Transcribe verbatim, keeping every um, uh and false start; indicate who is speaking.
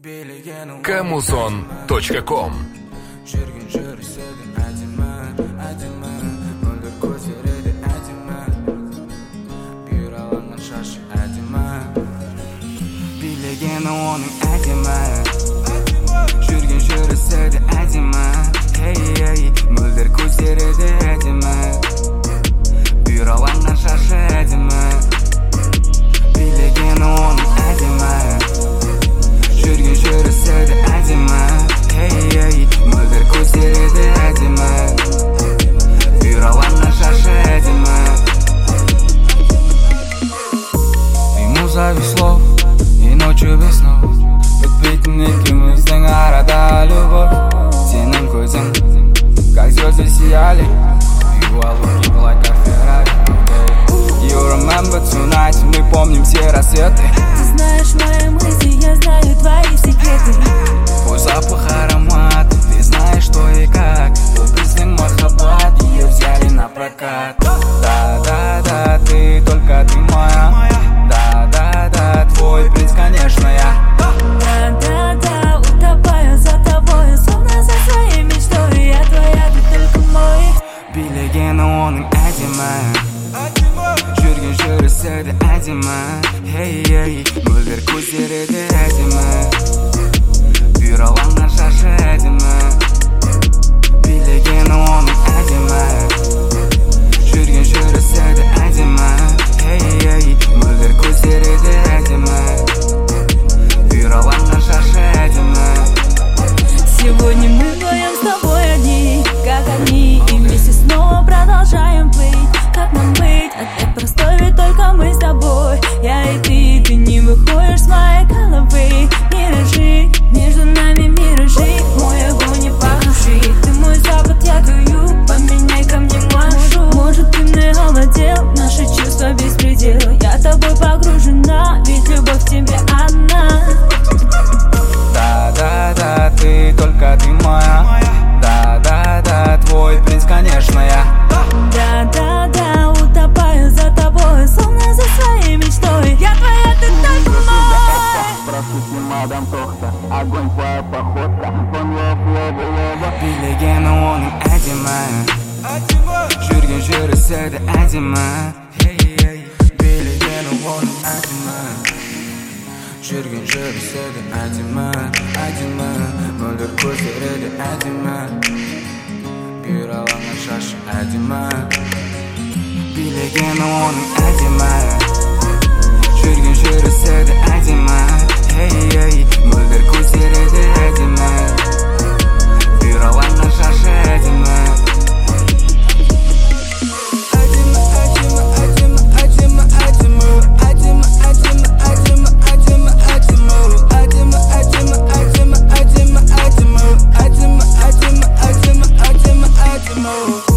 Speaker 1: Камузон точка ком.
Speaker 2: Жүрген жүріседі әдемі, әдемі, мөлдір көздері әдемі, бұйраланған шашы әдемі, билегені оның әдемі. Жүрген жүріседі әдемі, ей-ей, мөлдір көздері әдемі, бұйраланған шашы әдемі, билегені оның әдемі. Жүрген жүріседі әдемі, ей-ей, мөлдір көздері әдемі, бұйраланған шашы әдемі. Ему зависло, и ночью без снов, бітпейтін екеуміздің арада любовь. Сенің көзің, как звезды сияли, you are looking like a Ferrari. You remember tonight, мы помним все рассветы.
Speaker 3: Ты знаешь мои мысли, я знаю твои секреты.
Speaker 2: Твой запах, аромат, ты знаешь что и как. Убийственный махаббат, ее взяли на прокат. Да-да-да, ты, только ты моя. Да-да-да, твой принц, конечно, я.
Speaker 3: Да-да-да, утопаю за тобой, словно за своей мечтой. Я твоя, ты только мой.
Speaker 2: Билегені оның әдемі, жүрген жүріседі әдемі, ей-ей, мөлдір көздері әдемі, бұйраланған шашы әдемі. Билегені оның әдемі, жүрген жүріседі әдемі, ей-ей, мөлдір көздері әдемі, бұйраланған шашы әдемі.
Speaker 3: Сегодня мы вдвоем с тобой одни, как они, и вместе снова продолжаем быть. Как нам быть? Опять простой, ведь только мы с тобой. Я и ты, ты не выходишь с моей головы. Миражи, между нами миражи, мой огонь не потуши. Ты мой запад, я горю, поменяй ко мне маршрут. Может, ты мне овладел, наши чувства без предела. Я тобой погружена, ведь любовь к тебе одна.
Speaker 2: Да-да-да, ты, только ты моя. Да-да-да, твой принц, конечно, я.
Speaker 3: Да-да-да, утопаю за тобой, словно за своей мечтой. Я твоя, ты только мой.
Speaker 2: Простите, мадам Тохта, огонь, твоя походка. One love, love, love. Билегені оның әдемі, жүрген жүріседі әдемі, билегені оның әдемі, жүрген жүріседі әдемі, әдемі, мөлдір көздері әдемі, бұйраланған шашы әдемі. Билегені оның әдемі, жүрген жүріседі әдемі, ей-ей, мөлдір көздері әдемі, бұйраланған шашы әдемі. Move.